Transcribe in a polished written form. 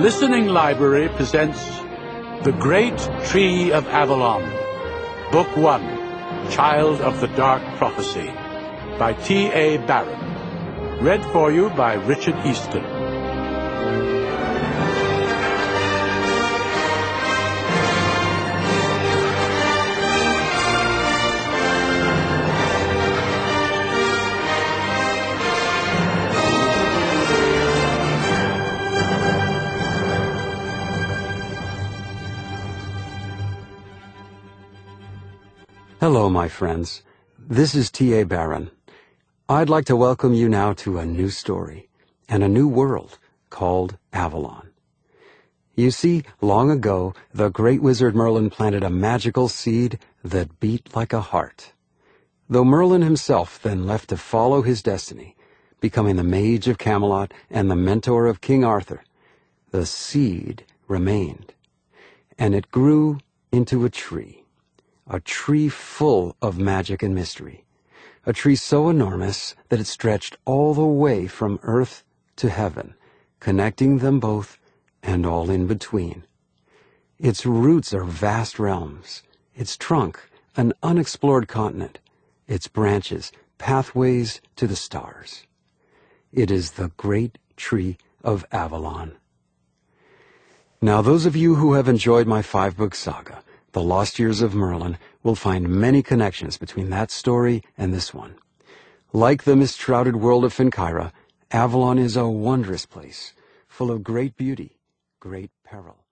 Listening Library presents The Great Tree of Avalon, Book 1, Child of the Dark Prophecy, by T.A. Barron. Read for you by Richard Easton. Hello, my friends. This is T.A. Barron. I'd like to welcome you now to a new story and a new world called Avalon. You see, long ago, the great wizard Merlin planted a magical seed that beat like a heart. Though Merlin himself then left to follow his destiny, becoming the Mage of Camelot and the mentor of King Arthur, the seed remained, and it grew into a tree full of magic and mystery, a tree so enormous that it stretched all the way from earth to heaven, connecting them both and all in between. Its roots are vast realms, its trunk an unexplored continent, its branches pathways to the stars. It is the great tree of Avalon. Now, those of you who have enjoyed my 5-book saga, The Lost Years of Merlin, will find many connections between that story and this one. Like the mist-shrouded world of Finkyra, Avalon is a wondrous place, full of great beauty, great peril.